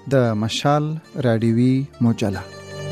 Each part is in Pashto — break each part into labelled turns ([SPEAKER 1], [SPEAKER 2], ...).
[SPEAKER 1] د مشال رادیوي مجله.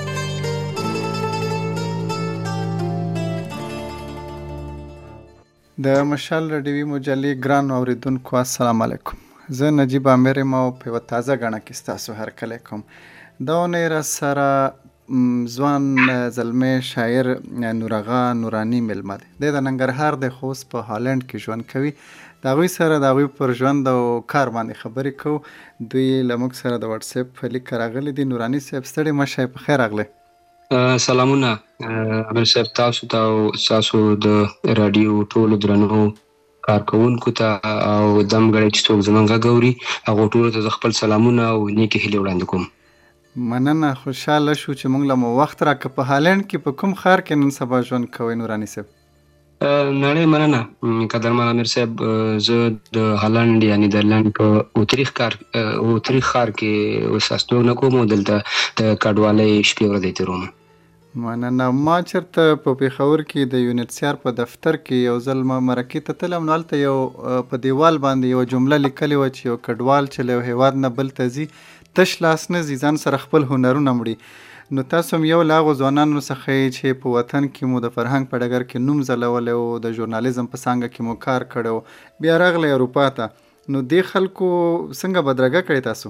[SPEAKER 1] د مشال رادیوي مجلې ګران اوریدونکو السلام علیکم. زه نجیب امیر ما په یوه تازه غڼه کې ستاسو هرکلی کوم. دا اونۍ را سره ځوان زلمی شاعر نورغه نوراني میلمه دی. دی د ننګرهار د خوست په هالند کې ژوند کوي. د هغوی سره د هغوی پر ژوند او کار باندې خبرې کوو. دوی له موږ سره د واتس اپ په لیک راغلي دي. نوراني صاحب ستړي مه شئ، په خیر راغلی.
[SPEAKER 2] سلامونه امیر صاحب، تاسو ته او تاسو د رادیو ټولو درنو کارکوونکو ته او ځانګړی چې څوک زموږ غږ اوري هغو ټولو ته زه خپل سلامونه او نیکې هیلې وړاندې کوم.
[SPEAKER 1] مننه، خوشحاله شو چې موږ له مو وخت راکړه. په هالند کې په کوم ښار کې نن سبا ژوند کوئ نوراني صاحب؟
[SPEAKER 2] نړۍ مننه قدرمن امیر صاحب. زه د هالند یا نیدرلند په اوتریخ ښار کې اوس استوګنه کوم او دلته د کډوالۍ شپې ورځې تېروم.
[SPEAKER 1] مننه. ما چېرته په پېښور کې د یونیسیار په دفتر کې یو ځل ما مرکې ته تلم، نو هلته یو په دیوال باندې یوه جمله لیکلې وه چې یو کډوال چې له یو هېواد نه بل ته ځي تش لاس نه ځي، ځان سره خپل هنرونه وړي. نو تاسو هم یو له هغو ځوانانو څخه یې چې په وطن کې مو د فرهنګ په ډګر کې نوم ځلولی او د ژورنالیزم په څانګه کې مو کار کړی و، بیا راغلی اروپا ته. نو دې خلکو څنګه بدرګه کړې تاسو؟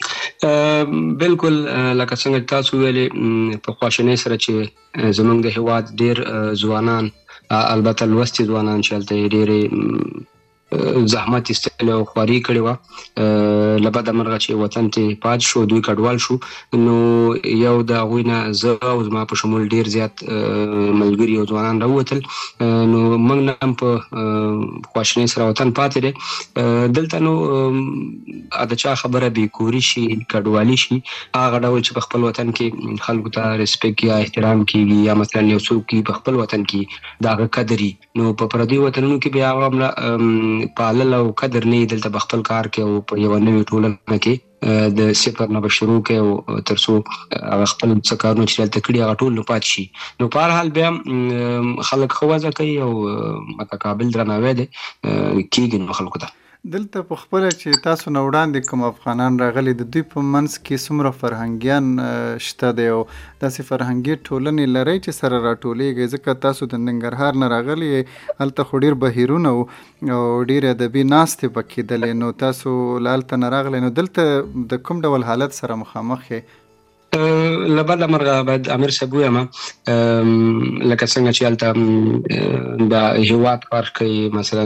[SPEAKER 2] بالکل لکه څنګه تاسو ویلې، په خواشینۍ سره چې زموږ د هېواد ډېر ځوانان، البته لوستي ځوانان چې هلته یې ډېرې زحمت ایستلی او خواري کړې وه، له بده مرغه چې وطن ته پاتې شو، دوی کډوال شو. نو یو د هغوی نه زه او زما په شمول ډېر زیات ملګري او ځوانان راووتل. نو موږ نه هم په خواشینۍ سره وطن پاتې دی. دلته نو د چا خبره بېکوري شي، کډوالي شي، هغه ډول چې په خپل وطن کې خلکو ته ریسپیکټ یا احترام کېږي، یا مثلا یو څوک په خپل وطن کې د هغه قدر وي، نو په پردیو وطنونو کې بیا هغه پالل او قدر نه دلته په خپل کار کې او په یوه نوې ټولنه کې د صفر نه به شروع کوي او تر څو هغه خپل څه کارونه چې دلته کړي هغه ټول نه پاتې شي. نو په هر حال بیا خلک ښه وضع کوي او متقابل درناوی دی کېږي نو خلکو ته.
[SPEAKER 1] دلته په خپله چې تاسو نه وړاندې کوم افغانان راغلي، د دوی په منځ کې څومره فرهنګیان شته دی او داسې فرهنګي ټولنې لرئ چې سره راټولېږئ؟ ځکه تاسو د ننګرهار نه راغلي یې، هلته خو ډېر بهیرونه وو او ډېرې ادبي ناستې به کېدلې. نو تاسو له هلته نه راغلی، نو دلته د کوم ډول حالت سره مخامخ یې؟
[SPEAKER 2] له بده مرغه باید امیر صاحب ووایم، لکه څنګه چې هلته د هېواد فرق کوي، مثلا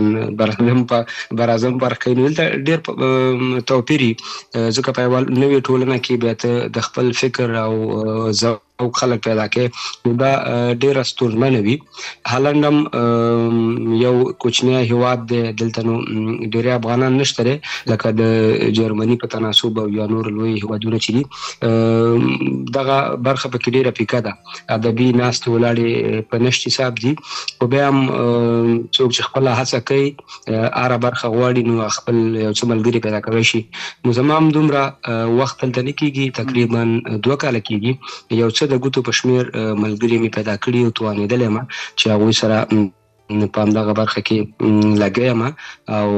[SPEAKER 2] براعظم فرق کوي، نو دلته ډېر توپیر وي. ځکه په یوه نوې ټولنه کې بیا ته د خپل فکر او ذوق خلک پیدا کوي، نو دا ډېره ستونزمنه وي. هالند هم یو کوچنی هېواد دی، دلته نو ډېری افغانان نشته دی لکه د جرمني په تناسب او یا نور لوی هېوادونه چې دي. دغه برخه پکې ډېره پیکه ده، ادبي ناستې ولاړې په نشت حساب دي. خو بیا هم څوک چې خپله هڅه کوي هره برخه غواړي نو خپل یو څه ملګري پیدا کولی شي. نو زما هم دومره وخت دلته نه کېږي، تقریبا 2 کاله کېږي. یو څه د ګوتو په شمېر ملګري مې پیدا کړي او توانېدلی یم چې هغوی سره په همدغه برخه کې لګی یم او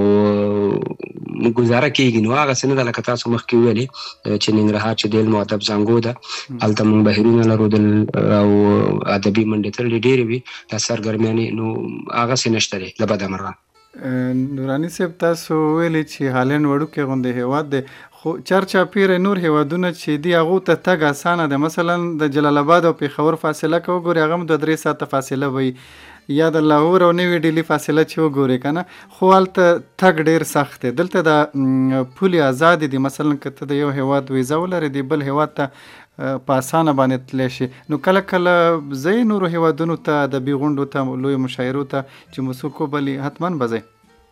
[SPEAKER 2] ګزاره کېږي. نو هغسې نه ده لکه تاسو مخکې وویلې چې ننګرهار چې د علم او ادب زانګو ده، هلته موږ بهیرونه لرو او ادبي منډې تړلې ډېرې وي، دا سرګرمیانې نو هغسې نشته دی له بده مرغه.
[SPEAKER 1] نوراني صاحب، تاسو ویلي چې هالند وړوکی غوندې هېواد دی، خو چارچاپیره نور هېوادونه چې دي هغو ته تګ اسانه دی. مثلا د جلال آباد او پېښور فاصله که وګورئ هغه هم 2-3 ساعته فاصله وي، یا د لاهور او نوې ډیلي فاصله چې وګورئ که نه، خو هلته تګ ډېر سخت دی. دلته د پولې ازادې دي، مثلا که ته د یو هېواد ویزه ولرې د بل هېواد ته په اسانه باندې تللی شي. نو کله کله ځئ نورو هېوادونو ته، ادبي غونډو ته، لویو مشاعرو ته چې مو څوک وبلي، حتما به ځئ؟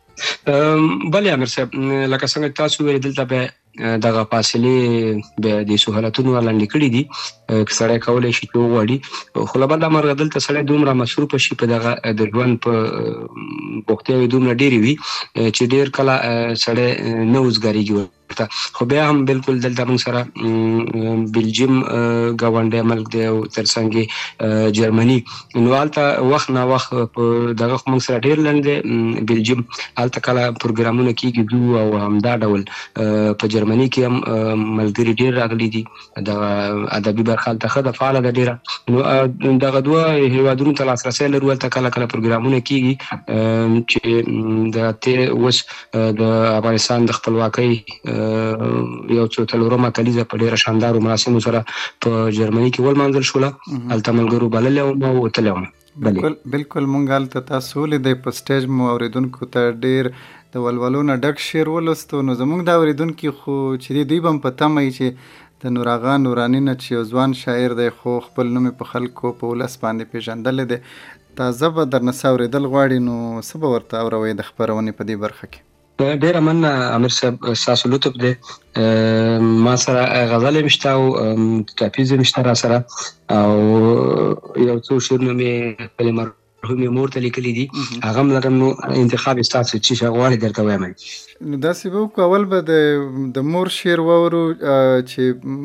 [SPEAKER 2] بلې امیر صاحب، لکه څنګه تاسو ویلې دلته بیا دغه فاصلې بیا د سهولتونو لنډې کړي دي، که سړی کولی شي چې وغواړي. خو له بده مرغه دلته سړی دومره مصروفه شي په دغه د ژوند په بوختیاوې دومره ډېرې وي چې ډېر کله سړی نه اوزګارېږي ورته. خو بیا هم بالکل دلته موږ سره بلجیم ګاونډی ملک دی او ترڅنګ جرمني. نو هلته وخت نه وخت په دغه خو موږ سره ډېر لنډ دی بلجیم، هلته کله پروګرامونه کېږي او همدا ډول په جرمني کې هم ملګري ډېر راغلي دي د ادبي برخه هلته ښه ده فعاله ده ډېره. نو دغه دوه هیوادونو ته لاسرسی لرو. هلته کله کله پروګرامونه کېږي چې د اوس د افغانستان د خپلواکۍ یو څو څلورمه کلیزه په ډېره شاندارو مراسمو سره په جرمني کې ولمانځل شوله. هلته ملګرو بللی وم او وتلی وم.
[SPEAKER 1] بالکل مونږ هلته تاسو ولیدئ په سټیج مو اورېدونکو ته ډېر د ولولو نه ډک شعر ولوستو. نو زموږ دا اورېدونکي خو چې دوی به هم په تمه وي چې د نور آغا نوراني نه چې یو ځوان شاعر دی خو خپل نوم په خلکو په ولس باندې پېژندلی دی، تازه به درنه څه اورېدل غواړي، نو څه به ورته اوروئ د خپرونې په دې برخه کې؟
[SPEAKER 2] ډېره مننه امیر صاحب، ستاسو لطف دی. ما سره غزل هم شته او ټاپیز هم شته را سره، او یو څو شعرونه مې خپلې مرحومې مور ته لیکلي دي، هغه هم لرم. نو انتخاب ستاسو چې غواړئ درته وایم.
[SPEAKER 1] نو داسې به وکړو، اول به د مور شعر واورو چې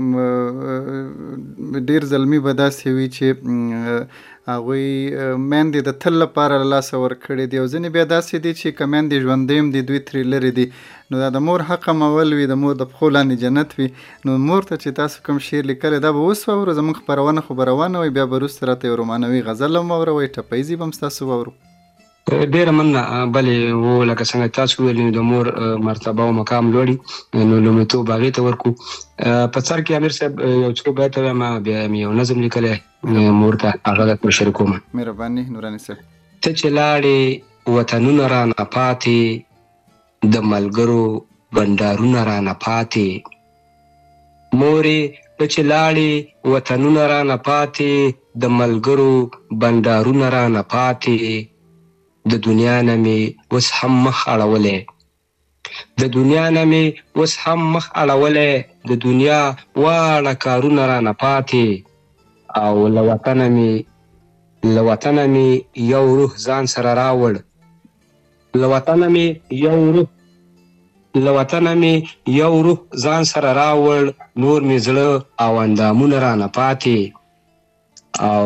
[SPEAKER 1] ډېر زلمي به داسې وي چې هغوی میندې د تل لپاره له لاسه ورکړې دي، او ځینې بیا داسې دي چې که میندې ژوندۍ هم دي دوی ترې لرې دي. نو دا د مور حق مول وي، د مور د پښو لاندې جنت وي. نو مور ته چې تاسو کوم شعر لیکلی دا به اوس واورو، زموږ خپرونه خو به روانه وي، بیا به وروسته راته یو رومانوي غزل هم واوروئ، ټپیزې به هم ستاسو واورو.
[SPEAKER 2] ډېره مننه. بلې و لکه څنګه تاسو ویل د مور مرتبه او مقام لوړي، نو لومړیتوب هغې ته ورکړو. په سر کې امیر صاحب یو څو بیته وایم، بیا مې یو نظم لیکلی مور ته، هغه درته شریکوم.
[SPEAKER 1] مهرباني نوراني صاحب.
[SPEAKER 2] ته چې لاړې وطنونه رانه پاتې، د ملګرو بنډارونه رانه پاتې. مورې ته چې لاړې وطنونه رانه پاتې، د ملګرو بنډارونه رانه پاتې. د دنیا نه مې اوس هم مخ اړولی، د دنیا نه مې اوس هم مخ اړولی، د دنیا واړه کارونه رانه پاتې. او له وطنه مې یو روح ځان سره راوړ، له وطنه مې یو روح ځان سره راوړ، نور مې زړه او اندامونه رانه پاتې. او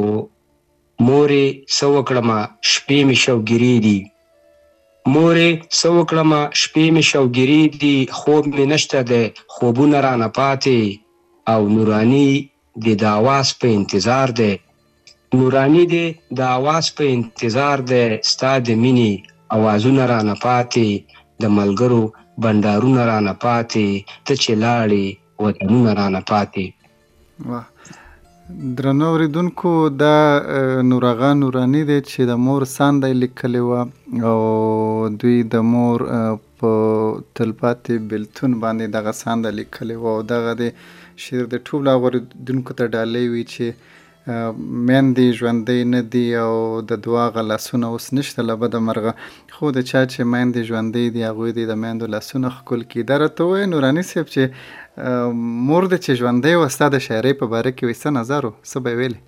[SPEAKER 2] مورې څه وکړمه شپې مې شوګیرې دي، مورې څه وکړمه شپې مې شوګیرې دي، خوب مې نشته دی خوبونه رانه پاتې. او نوراني دې د اواز په انتظار دی، نوراني دې د اواز په انتظار دی، ستا د مینې اوازونه رانه پاتې، د ملګرو بنډارونه رانه پاتې، ته چې لاړې وطنونه رانه پاتې.
[SPEAKER 1] واه، درنو اوریدونکو، دا نور آغا نوراني دی چې د مور سانده یې لیکلې وه، او دوی د مور په تلپاتې بېلتون باندې دغه سانده لیکلې وه. او دغه د شعر د ټولو هغو اوریدونکو ته ډالۍ وي چې میندې ژوندۍ نه دي او د دوه هغه لاسونه اوس نشته له بده مرغه، خو د چا چې میندې ژوندۍ دي هغوی دې د میندو لاسونه ښکل کړي. دا راته ووایه نوراني صاحب چې مور دې چې ژوندۍ وه ستا د شاعرۍ په باره کې وایي څه نظر و، څه به یې ویلې؟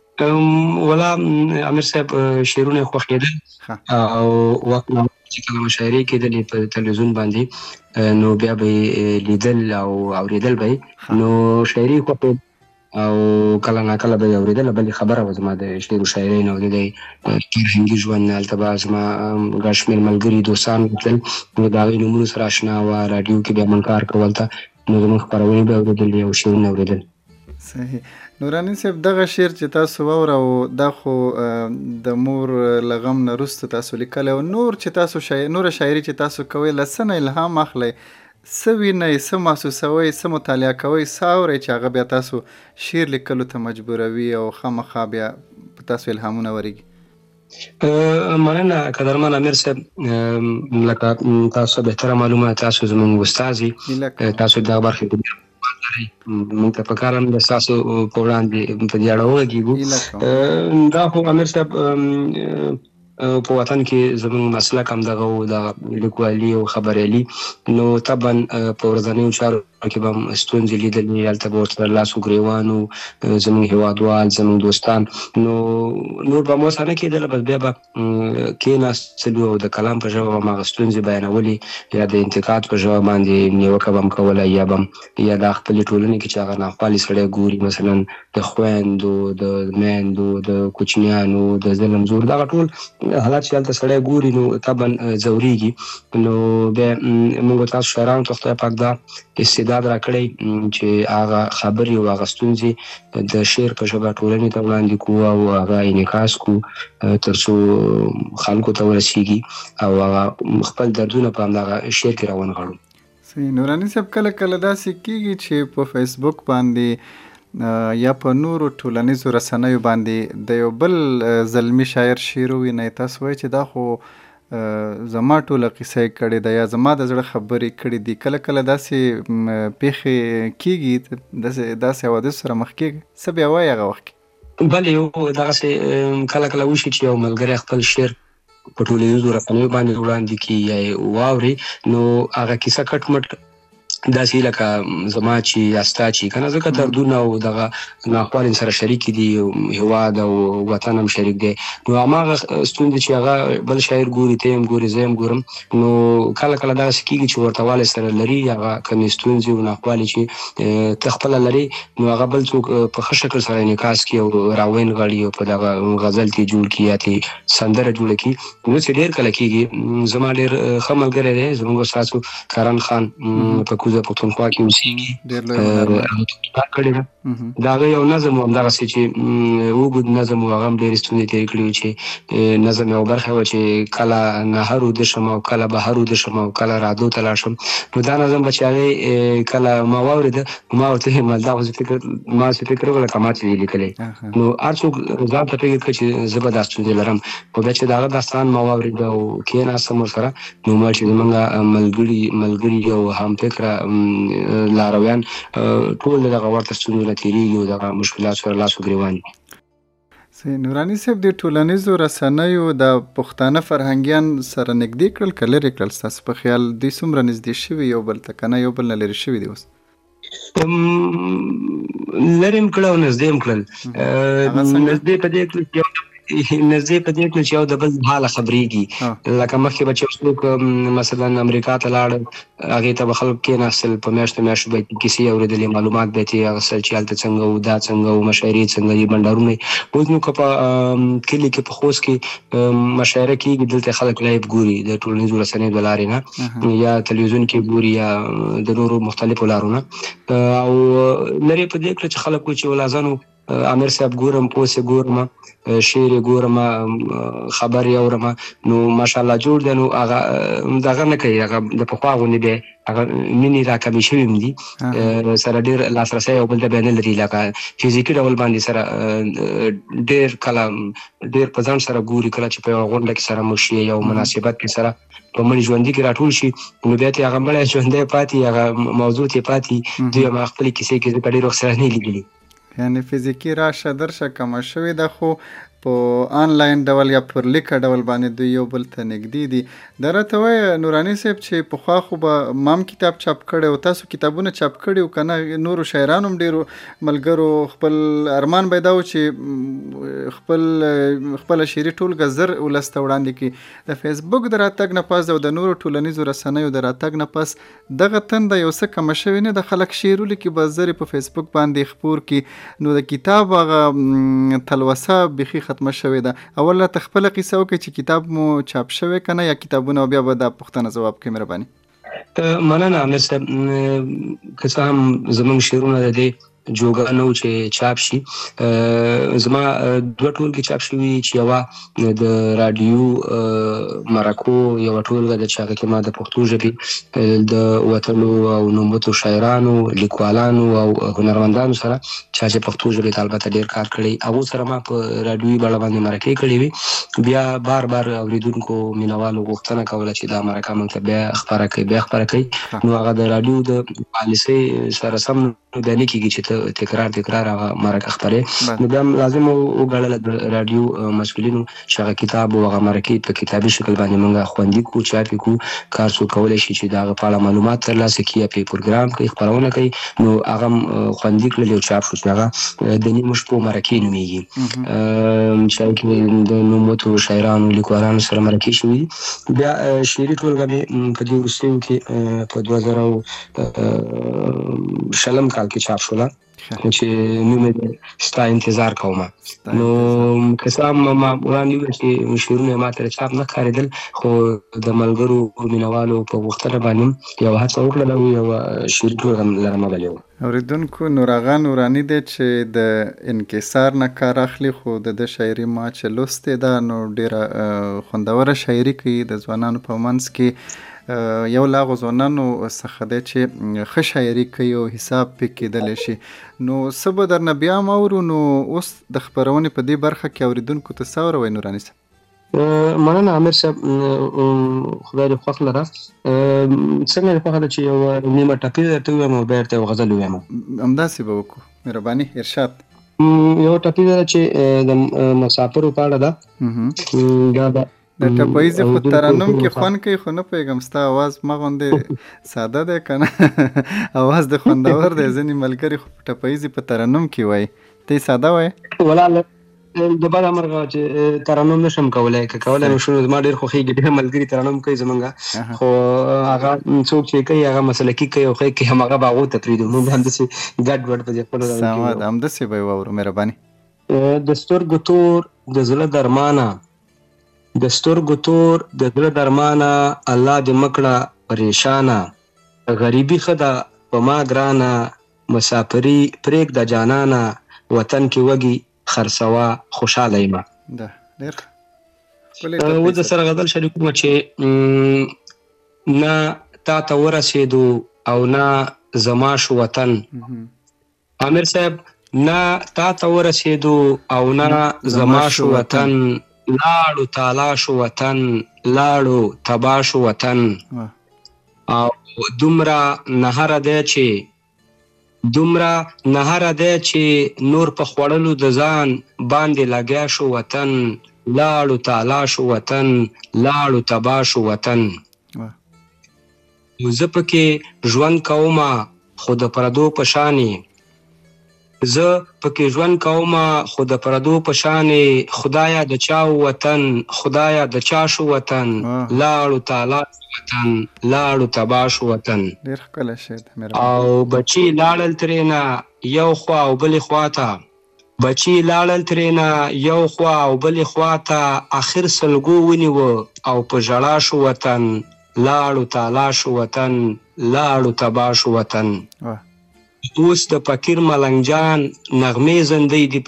[SPEAKER 2] ولا امیر صاحب شعرونه یې خوښېدل، او وخت نا وخت چې کله مشاعرې کېدلې په تلویزیون باندې، نو بیا به یې لیدل او اورېدل به یې، نو شاعري خوښېد او کله ناکله به یې اورېدله. بلې خبره وه زما د شعر و شاعرۍ نه، او د دې فرهنګي ژوند نه هلته به زما ګڼ شمېر ملګري دوستان تلل، نو د هغوی نومونو سره اشنا وه، راډیو کې به یې منکار کول ته، نو زموږ خپرونې به یې اورېدلې او شعرونه اورېدل.
[SPEAKER 1] صحیح. نوراني صاحب، دغه شعر چې تاسو واورو دا خو د مور له غم نه وروسته تاسو لیکلی، او نور چې تاسو نوره شاعري چې تاسو کوئ له څه نه الهام اخلئ، څه وینئ، څه محسوسوئ، څه مطالعه کوئ، څه اورئ چې هغه بیا تاسو شعر لیکلو ته مجبوروي او خامخا بیا په تاسو الهامونه ورېږي؟
[SPEAKER 2] مننه قدرمن امیر صاحب، لکه تاسو بهتره معلومه، تاسو زموږ استازي، تاسو دغه برخې کې موږ ته پکار هم د ستاسو په وړاندې په دې اړه وغږېږو. دا خو امیر صاحب په وطن کې زموږ مسلک هم دغه و، د لیکوالي او خبریالي، نو طبعا په ورځنیو چارو کې به هم ستونزې لیدلې، هلته به ورته لاس و ګرېوان و زموږ هېوادوال، زموږ دوستان، نو نور به هم اوس نه کېدله، بس بیا به کېناستلو او د کلام په ژبه به هم هغه ستونزې بیانولې، یا د انتقاد په ژبه باندې نیوکه به هم کوله، یا به هم یا د خپلې ټولنې کې چې هغه ناخوالې سړی ګوري، مثلا د خویندو، د میندو، د کوچنیانو د ظلم زور، دغه ټول حالات چې هلته سړی ګوري نو طبعا ځورېږي. نو بیا موږ تاسو شاعرانو ته خدای پاک دا استعداد راکړی چې هغه خبرې او هغه ستونزې د شعر په ژبه ټولنې ته وړاندې کړو او هغه انعکاس کړو تر څو خلکو ته ورسیږي او هغه خپل دردونه په همدغه شعر کې راونغاړو.
[SPEAKER 1] نوراني صاحب کله کله داسې کېږي چې په فیسبوک باندې یا په نورو ټولنیزو رسنیو باندې د یو بل زلمی شاعر شعر ووینئ، تاسو وایئ چې دا خو زما ټوله قصه یې کړې ده یا زما د زړه خبرې کړې دي. کله کله داسې پیښې کېږي، داسې حوادثو سره مخ کېږي، څه بیا وایي هغه وخت کې؟
[SPEAKER 2] بلې یو دغسې کله کله وشي چې یو ملګری خپل شعر په ټولنیزو رسنیو باندې وړاندې کړي یا یې واوري نو هغه کیسه کټ مټ داسې لکه زما چې یا ستا چې که نه ځکه دردونه او دغه ناخوالې سره شریک دي، هېواد او وطن هم شریک دی. نو هماغه ستونزې چې هغه بل شاعر ګوري، ته هم ګوري، زه هم ګورم، نو کله کله داسې کېږي چې ورته والی سره لري هغه کمې ستونزې او ناخوالې چې ته خپله لري نو هغه بل څوک په ښه شکل سره انعکاس کړي او راونغاړي او په دغه غزل کې جوړ کړي یا ترې سندره جوړه کړي. نو چې ډېر کله کېږي. زما ډېر ښه ملګری دی زموږ ستاسو کرن خان په کوزه پښتونخوا کې اوسېږي کړې ده. د هغه یو نظم و همدغسې چې اوږد نظم و، هغه هم ډېرې ستونزې تېرې کړې وې چې نظم یوه برخه وه چې کله نهر وده شم او کله بهر وده شم او کله رادو ته لاړ شم. نو دا نظم به چې هغې کله ما واورېده ما ورته ویل دا ما چې فکر وکړه که ما چې دې لیکلی. نو هر څوک ځان ته فکر کړه چې زه به دا ستونزې لرم، خو بیا چې د هغه داستان ما واورېده او کېناستم ورسره نو ما چې زمونږ ملګري او همفکره لارویان ټول دغه ورته ستونزو نه تېرېږي او دغه مشکلات سره لاس و ګرېوان دي.
[SPEAKER 1] نوراني صاحب د ټولنیزو رسنیو د پښتانه فرهنګیان سره نږدې کړل که لرې کړل؟ ستاسو په خیال دوی څومره نږدې شوي یو بل ته که نه یو بل نه لرې شوي دي اوس؟
[SPEAKER 2] لرې هم کړل او نږدې هم کړل. نږدې په دې کړل چې یو د بل حاله خبرېږي. لکه مخکې به چې یو څوک مثلا امریکا ته لاړل، هغې ته به خلک کېناستل، په میاشتو میاشتو به یې کیسې اورېدلې، معلومات به یې ترې اخیستل چې هلته څنګه وو، دا څنګه وو، مشاعرې څنګه دي، بنډارونه یې. اوس نو که په کلي کې په خوست کې مشاعره کېږي دلته خلک لایف ګوري د ټولنیزو رسنیو د لارې نه، یا تلویزیون کې ګوري یا د نورو مختلفو لارو نه. او لرې په دې کړه چې خلک وایي چې ولازانو امیر صاحب ګورم، پوسې ګورم، شعر یې ګورم، خبر یې اورم، نو ماشاءالله جوړ دی. نو هغه دغه نه کوي، هغه د پخوا غوندې بیا هغه مینې راکمې شوي هم دي، سره ډېر لاسرسی یو بل ته بیا نه لري. لکه فزیکي ډول باندې سره ډېر کله ډېر په ځان سره ګوري، کله چې په یوه غونډه کې سره مخ شي، یو مناسبت کې سره په مړي ژوندي کې راټول شي نو بیا ته هغه مړی ژوندی پاتې، هغه موضوع ته پاتې، دوی هم خپلې کیسې کې ځکه ډېر وخت سره نه لیدلي.
[SPEAKER 1] یعنی فزیکی راشه درشه کمه شوې ده، خو په آنلاین ډول یا پر لیکه ډول باندې دوی یو بل ته نږدې دي. دا راته وایه نوراني صاحب چې پخوا خو به ما هم کتاب چاپ کړی او تاسو کتابونه چاپ کړي او که نه نورو شاعرانو هم ډېرو ملګرو خپل ارمان به یې دا و چې خپله شعري ټولګه زر ولس ته وړاندې کړي. د فیسبوک د راتګ نه پس او د نورو ټولنیزو رسنیو د راتګ نه پس دغه تنده یو څه کمه شوې نه ده؟ خلک شعر ولیکي به زر په فیسبوک باندې خپور کړي، نو د کتاب هغه تلوسه بیخي ختمه شوې ده. اول راته خپله قصه وکړئ چې کتاب مو چاپ شوی که نه یا کتابونه، او بیا به دا پوښتنه ځواب کړئ مهرباني.
[SPEAKER 2] مننه امیر صاحب. که څه هم زموږ شعرونه د دې جوګه نه و چې چاپ شي، زما دوه ټولګې چاپ شوي چې یوه د راډیو مرکو یوه ټولګه ده چې هغه کې ما د پښتو ژبې د وتلو او نوموتو شاعرانو، لیکوالانو او هنرمندانو سره چا چې پښتو ژبې ته البته ډېر کار کړی، هغو سره ما په راډیوي بڼه باندې مرکې کړې وې. بیا بار بار اورېدونکو مینوالو غوښتنه کوله چې دا مرکه موږ ته بیا خپره کوي. نو هغه د راډیو د پالیسۍ سره سم بیا نه کېږي چې تکرار هغه مرکه خپرې. نو بیا لازم وګڼله د راډیو مسؤلینو چې هغه کتاب او هغه مرکې په کتابي شکل باندې موږ خوندي کړو، چاپ یې کړو، کار څوک کولی شي چې د هغه په اړه معلومات ترلاسه کړي یا پرې پروګرام کوي، خپرونه کوي. نو هغه هم خوندي کړل او چاپ شو چې هغه د نیمو شپو مرکې نومېږي، چې هغې کې د نوموتو شاعرانو، لیکوالانو سره مرکې شوي دي. بیا شعري ټولګه مې په دې وروستیو کې په 2000 شلم کال کې چاپ شوله چې نوم یې ستا انتظار کومه. نو که څه هم ما وړاندې وویل چې شعرونه یې ما ته چاپ نه ښکارېدل، خو د ملګرو مینوالو په غوښتنه باندې یوه هڅه وکړله او یوه شعري ټولګه لرمه بلې وه.
[SPEAKER 1] اوریدونکو نور آغا نوراني دی چې د انکسار نه کار اخلي، خو د ده شاعري ما چې لوستې ده نو ډېره خوندوره شاعري کوي د ځوانانو په منځ کې. یو له هغو ځوانانو څخه دی چې ښه شاعري کوي او حساب پې کېدلی شي. نو څه به درنه بیا هم اورو. نو اوس د خپرونې په دې برخه کې اوریدونکو ته څه اوروئ نوراني صاحب؟
[SPEAKER 2] مننه امیر صاحب، خدای دې خوښ لره. څنګه دې خوښه ده چې یوه نیمه ټپي درته ووایم او بیا درته یو غزل ووایم؟
[SPEAKER 1] همداسې به وکړو، مهرباني ارشاد.
[SPEAKER 2] یوه ټپي ده چې د مسافرو په اړه ده. دا ده
[SPEAKER 1] د ټپیزې خو ترنم کې خوند کوي، خو نه پوهېږم ستا اواز ما غوندې ساده دی که نه؟ اواز د خوندور دی. ځینې ملګري خو ټپیزې په ترنم کې وایي، ته یې ساده وایې؟
[SPEAKER 2] ولاله د بده مرغه چې ترنم نشم کولی، که کولی مې شنو زما ډېر خوښېږي، ډېر ملګري ترنم کوي زمونږ، خو هغه څوک چې کوي هغه مسلکي کوي او ښه کوي، هماغه به هغو ته پرېږدو، موږ همداسې ګډ وډ په دې خپلو
[SPEAKER 1] سمه ده، همداسې به یې واورو. مهرباني.
[SPEAKER 2] د سترګو تور د زړه درمانه، د سترګو تور د زړه درمانه، الله دې مکړه پریشانه، غریبي ښه ده په ما ګرانه، مسافري پرېږده جانانه، وطن کې وږي خرڅوه خوشحاله یمه.
[SPEAKER 1] ده ډېر ښکلی.
[SPEAKER 2] اوس د سره غزل شریکومه چې نه تا ته ورسېدو او نه زما شو وطن. امیر صاحب، نه تا ته ورسېدو او نه زما شو وطن، لاړو تالا شو وطن، لاړو تبا شو وطن. او دومره نهره دی چې نور په خوړلو د ځان باندې لګیا شو وطن، لاړو تالا شو وطن، لاړو تبا شو وطن. زه پکې ژوند کومه خو د پردو په شانې، زه پکې ژوند کومه خو د پردو په شانې، خدایا د چا وطن، خدایا د چا شو وطن، لاړو تالا شو وطن، لاړو تبا شو وطن.
[SPEAKER 1] ډېر ښکلی شعر دی.
[SPEAKER 2] او بچي لاړل ترېنه یو خوا او بلې خواته، بچي لاړل ترېنه یو خوا او بلې خواته، اخر سلګو ونیوه او په ژړا شو وطن، لاړو تالا شو وطن، لاړو تبا شو وطن. اوس د فقیر ملنګ جان نغمې زندۍ دي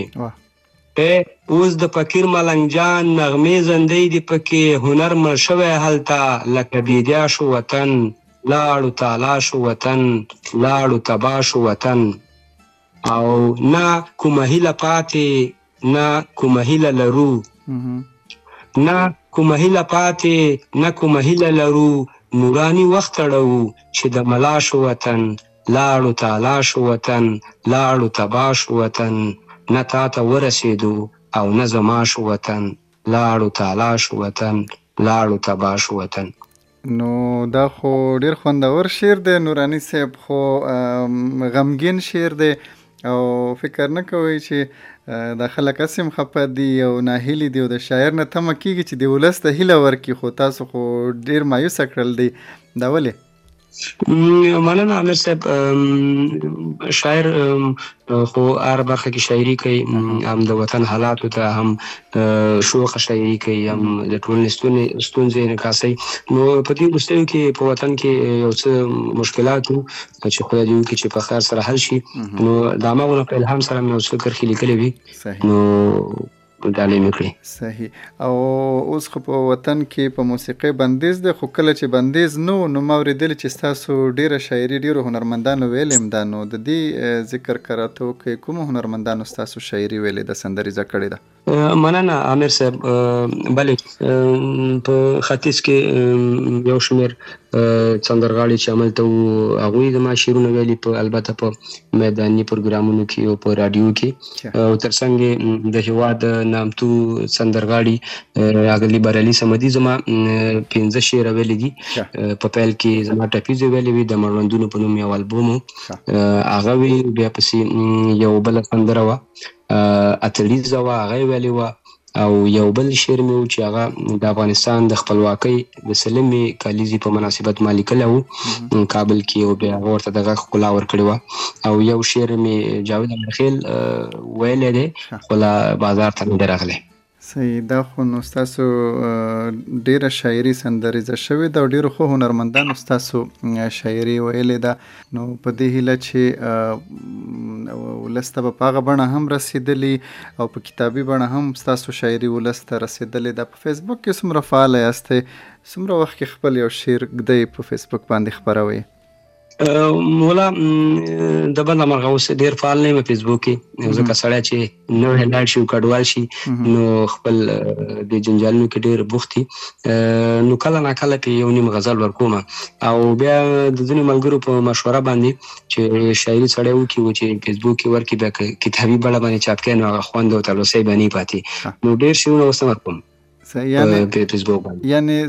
[SPEAKER 2] پکې، اوس د فقیر ملنګ جان نغمې زندۍ دي پکې، هنر مړ شوی هلته لکه بیدیا شو وطن، لاړو تالا شو وطن، لاړو تبا شو وطن. او نه کومه هیله پاتې نه کومه هیله لرو، نه کومه هیله پاتې نه کومه هیله لرو، نوراني وخت اړوو چې د ملا شو وطن، لاړو تالا شو وطن، لاړو تبا شو وطن، نه تا ته ورسېدو او نه زما شو وطن، لاړو تالا شو وطن، لاړو تبا شو وطن.
[SPEAKER 1] نو دا خو ډېر خوندور شعر دی نوراني صاحب، خو غمګین شعر دی او فکر نه کوئ چې دا خلک هسې هم خفه دي او ناهیلي دي او د شاعر نه تمه کېږي چې د ولس ته هیله ورکړي، خو تاسو خو ډېر مایوسه کړل دی. دا ولې؟
[SPEAKER 2] مننه امیر صاحب. شاعر خو هر برخه کې شاعري کوي، هم د وطن حالاتو ته هم شوخه شاعري کوي، هم د ټولنې ستونزې انعکاسوي. نو په دې وروستیو کې په وطن کې یو څه مشکلات وو چې خدای دې وکړي چې په خیر سره حل شي. نو د هماغو په الهام سره مې یو څه کرښې لیکلې وي، نو ډالۍ مې کړې.
[SPEAKER 1] صحیح. او اوس خو په وطن کې په موسیقۍ بندیز دی، خو کله چې بندیز نه و نو ما اورېدلې چې ستاسو ډېره شاعري ډېرو هنرمندانو ویلې هم ده. نو د دې ذکر کراته وکړئ، کومو هنرمندانو ستاسو شاعري ویلې ده، سندریزه کړې ده؟
[SPEAKER 2] مننه امیر صاحب. بلې په ختیځ کې یو شمېر سندرغاړي چې هملته وو هغوی زما شعرونه ویلي، په البته په میداني پروګرامونو کې او په راډیو کې، او تر څنګ د هېواد نامتو سندرغاړي اغلي برالي صمدي زما 15 شعره ویلي دي. په پیل کې زما ټپیزې ویلې وي، د مړوندونو په نوم یو البوم هغه وي، بیا پسې یو بله سندره وه اتلیزه وه هغه یې ویلې وه، او یو بل شعر مې و چې هغه د افغانستان د خپلواکۍ د سلمې کلیزې په مناسبت ما لیکلی و کابل کې، او بیا هغه ورته د غږ ښکلا ورکړې وه. او یو شعر مې جاوید امرخیل ویلی دی خو لا بازار ته نه دی راغلی.
[SPEAKER 1] صحیح. دا خو نو ستاسو ډیره شاعري سندریزه شوې ده او ډیرو ښه هنرمندانو ستاسو شاعري ویلې ده، نو په دې هیله چې ولس ته به په هغه بڼه هم رسېدلي او په کتابي بڼه هم ستاسو شاعري ولس ته رسېدلې ده. په فیسبوک کې څومره فعاله یاستئ؟ څومره وخت کې خپل یو شعر ږدئ په فیسبوک باندې خپروئ؟
[SPEAKER 2] مولا د بل مرغه اوس ډیر فعال نه یم په فیسبوک کې، ځکه سړی چې نوی لاړ شي او کډوال شي نو خپل د جنجالونو کې ډیر بوخت وي، نو کله ناکله پې یو نیم غزل ورکوم او بیا د ځینو ملګرو په مشوره باندې چې شاعري سړی وکړي و چې فیسبوک کې ورکړي بیا کتابي بڼه باندې چاپ کړي نو هغه خوند او تلوسه به نه پاتې، نو ډیر شیونه اوس هم ورکوم په فیسبوک باندې.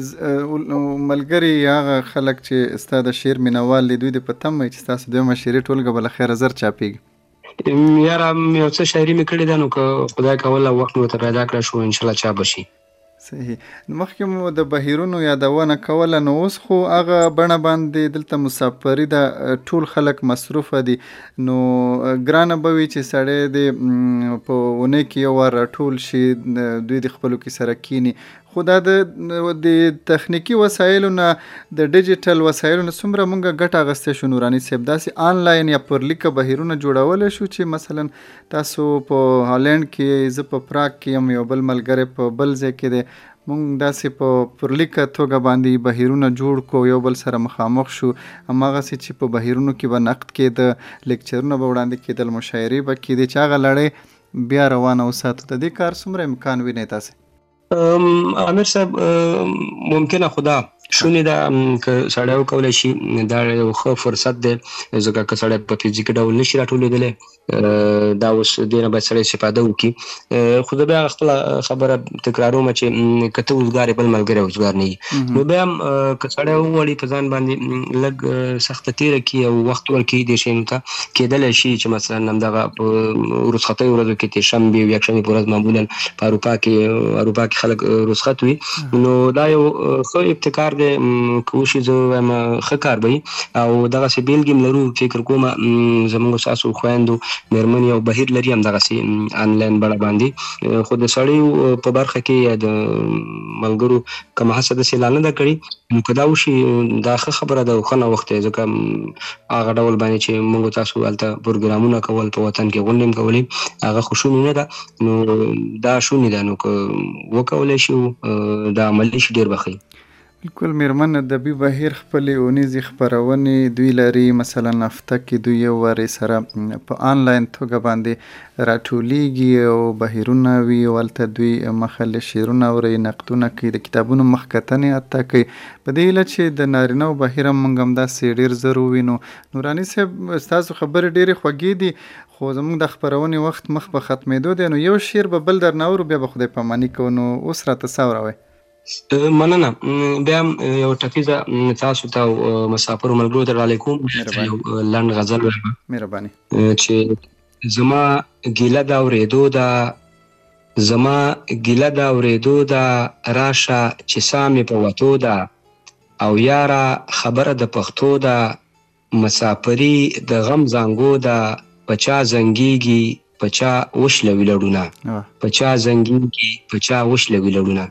[SPEAKER 1] یعنی ملګري هغه خلک چې ستا د شعر مینوال دي دوی د په تمه چې ستاسو دویمه شعري ټولګه به له خیره زر چاپېږي؟
[SPEAKER 2] یاره یو څه شاعري مې کړې ده، نو که خدای کوله وخت مې ورته پیدا کړی شو انشاءالله چاپ به شي.
[SPEAKER 1] صحیح. مخکې مو د بهیرونو یادونه کوله، نو اوس خو هغه بڼه باندې دلته مسافري ده، ټول خلک مصروفه دي، نو ګرانه به وي چې سړی د په اونۍ کې یو وار راټول شي دوی د خپلو کې سره کینی، خو دا د تخنیکي وسایلو نه د ډیجیټل وسایلو نه څومره مونږ ګټه اخیستی شو نوراني صاحب؟ داسې آنلاین یا پر لیکه بهیرونه جوړولی شو چې مثلا تاسو په هالند کې، زه په پراګ کې یم، یو بل ملګری په بل ځای کې دی، مونږ داسې په پر لیکه توګه باندې بهیرونه جوړ کو، یو بل سره مخامخ شو، هماغسې چې په بهیرونو کې به نقد کېده، لیکچرونه به وړاندې کېدل، مشاعرې به کېدې، چې هغه لړۍ بیا روانه وساتو. د دې کار څومره امکان وینئ تاسې؟
[SPEAKER 2] امیر صاحب ممکنه خدا شونې ده که سړی وکولی شي، دا یو ښه فرصت دی، ځکه که سړی په فزیکي ډول نشي راټولېدلی دا اوس دې نه باید سړی استفاده وکړي. خو زه بیا خپله خبره تکراروم چې که ته اوزګار یې بل ملګری اوزګار نه وي، نو بیا هم که سړی وغواړي په ځان باندې لږ سخته تېره کړي او وخت ورکړي دې شیانو ته، کېدلی شي چې مثلا همدغه په رخصتیو ورځو کې تېرشنبې او یکشنبې په ورځ معمولا په اروپا کې خلک رخصت وي، نو دا یو ښه ابتکار دی، که وشي زه وایم ښه کار به وي. او دغسې بیلګې هم لرو، فکر کومه زموږ ستاسو خویندو مېرمنې یو بهیر لري همدغسې آنلاین بڼه باندې، خو د سړیو په برخه کې یا د ملګرو کومه هڅه داسې لا نه ده کړې، نو که دا وشي دا ښه خبره ده او ښه نوښت دی، ځکه هغه ډول باندې چې موږ تاسو هلته پروګرامونه کول په وطن کې غونډې هم کولې هغه خو شونې نه ده، نو دا شونې ده، نو که وکولی شي دا عملي شي ډېر به ښه وي.
[SPEAKER 1] بالکل. میرمن ادبي بهیر خپلې اونیزې خپرونې دوی لري، مثلا هفته کې دوی یو وارې سره په آنلاین توګه باندې راټولیږي او بهیرونه وي، او هلته دوی مخلې شعرونه اوري، نقدونه کوي، د کتابونو مخکتنې حتی کوي، په دې هیله چې د نارینهو بهیر هم موږ همداسې ډېر زر ووینو. نوراني صاحب ستاسو خبرې ډېرې خوږې دي، خو زموږ د خپرونې وخت مخ په ختمېدو دی، نو یو شعر به بل درنه اورو بیا به خدای پاماني کوو، نو اوس راته څه اوروئ؟
[SPEAKER 2] مننه. بیا یو ټپیزه تاسو ته او مسافرو ملګرو ته ډالۍ کوم، یو لنډ غزل وایم.
[SPEAKER 1] مهرباني.
[SPEAKER 2] چې زما ګیله د اورېدو ده، زما ګیله د اورېدو ده، راشه چې ساه مې په وتو ده، او یاره خبره د پښتو ده، مسافري د غم زانګو ده، په چا زنګېږي په چا وشلوي لړونه، په چا زنګېږي په چا وشلوي لړونه.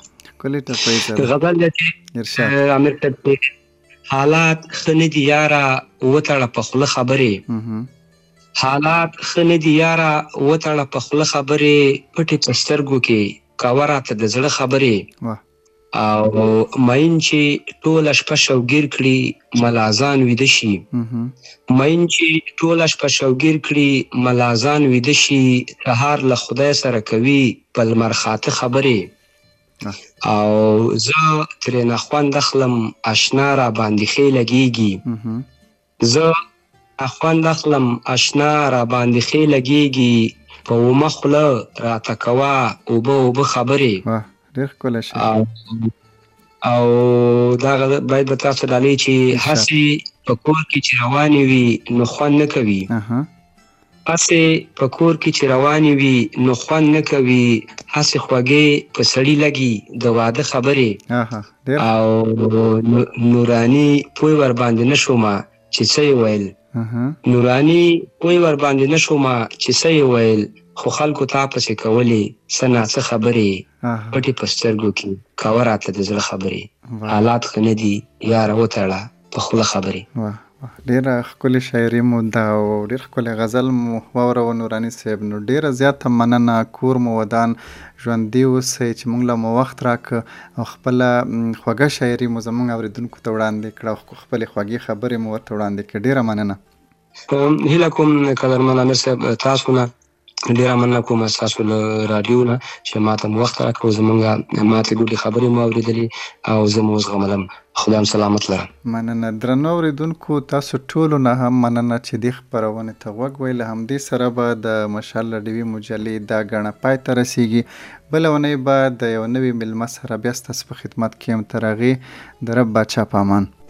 [SPEAKER 2] غزل دی چې امیر صاحب حالات ښه نه دي یاره وتړه په خوله خبرې، حالات ښه نه دي یاره وتړه په خوله خبرې، پټې په سترګو کې کوه راته د زړه خبرې، او مین چې ټوله شپه شوګیر کړي ملازان ویده شي، مین چې ټوله شپه شوګیر کړي ملازان ویده شي، سهار له خدای سره کوي په لمر خاته خبرې، او زه ترېنه خوند اخلم اشنا را باندې ښې لګېږي، زه خوند اخلم اشنا را باندې ښې لګېږي، په اومه خوله راته کوه اوبه اوبه خبرې.
[SPEAKER 1] ډېر ښکلی شعر.
[SPEAKER 2] او دا باید به تاسو ډالۍ چې هسې په کور کې چې روانې وي نو خوند نه کوي، هسې په کور کې چې روانې وي نو خوند نه کوي، هسې خوږې په سړي لګي د واده خبرې او نوراني پوی ور باندې نه شومه چې څه یې ویل. نوراني پوی ور باندې نه شومه چې څه یې ویل، خو خلکو تا پسې کولې څه ناڅه خبرې پټې په سترګو کې کوه راته د زړه خبرې، حالات ښه نه دي یاره وتړه په خوله خبرې.
[SPEAKER 1] ډیره ښکلې شاعري مو ده او ډیر ښکلی غزل مو واوروه نوراني صاحب. نو ډیره زیاته مننه، کور مو ودان، ژوندي اوسئ چې موږ له مو وخت راکه او خپله خوږه شاعري مو زموږ اوریدونکو ته وړاندې کړه او خپلې خوږې خبرې مو ورته وړاندې کړې. ډیره مننه.
[SPEAKER 2] هیله کوم قدرمن امیر صاحب تاسو نه ډیره مننه کوم ستاسو له راډیو نه چې ماته مو وخت راکړ، زموږ ماته ګوډې خبرې مو اورېدلې او زه مو زغملم. خدای هم سلامت لرم. مننه.
[SPEAKER 1] درنو اورېدونکو تاسو ټولو نه هم مننه چې دې خپرونې ته غوږ وئ. له همدې سره به د مشال له ډیوې مجلې دا ګڼه پای ته رسیږي. بله اونۍ به د یو نوي میلمه سره بیا ستاسو په خدمت کې یم. تر هغې د رب باچا په امان.